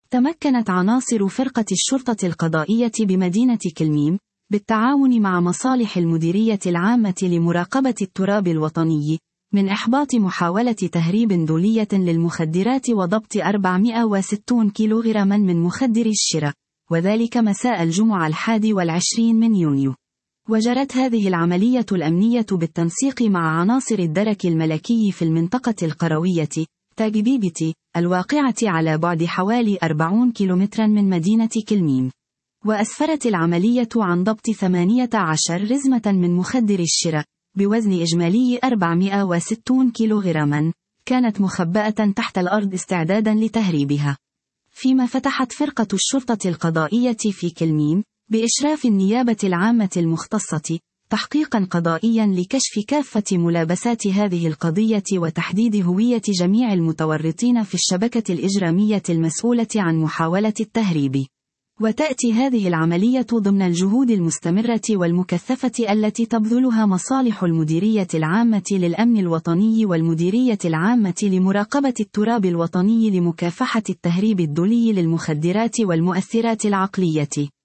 تمكنت عناصر فرقة الشرطة القضائية بمدينة كلميم بالتعاون مع مصالح المديرية العامة لمراقبة التراب الوطني من إحباط محاولة تهريب دولية للمخدرات وضبط 460 كيلوغراما من مخدر الشراء، وذلك مساء الجمعة 21 من يونيو. وجرت هذه العملية الأمنية بالتنسيق مع عناصر الدرك الملكي في المنطقة القروية تاجبيبتي الواقعة على بعد حوالي 40 كيلومترا من مدينة كلميم. وأسفرت العملية عن ضبط 18 رزمة من مخدر الشراء بوزن إجمالي 460 كيلوغراما، كانت مخبأة تحت الأرض استعدادا لتهريبها. فيما فتحت فرقة الشرطة القضائية في كلميم بإشراف النيابة العامة المختصة تحقيقا قضائيا لكشف كافة ملابسات هذه القضية وتحديد هوية جميع المتورطين في الشبكة الإجرامية المسؤولة عن محاولة التهريب. وتأتي هذه العملية ضمن الجهود المستمرة والمكثفة التي تبذلها مصالح المديرية العامة للأمن الوطني والمديرية العامة لمراقبة التراب الوطني لمكافحة التهريب الدولي للمخدرات والمؤثرات العقلية.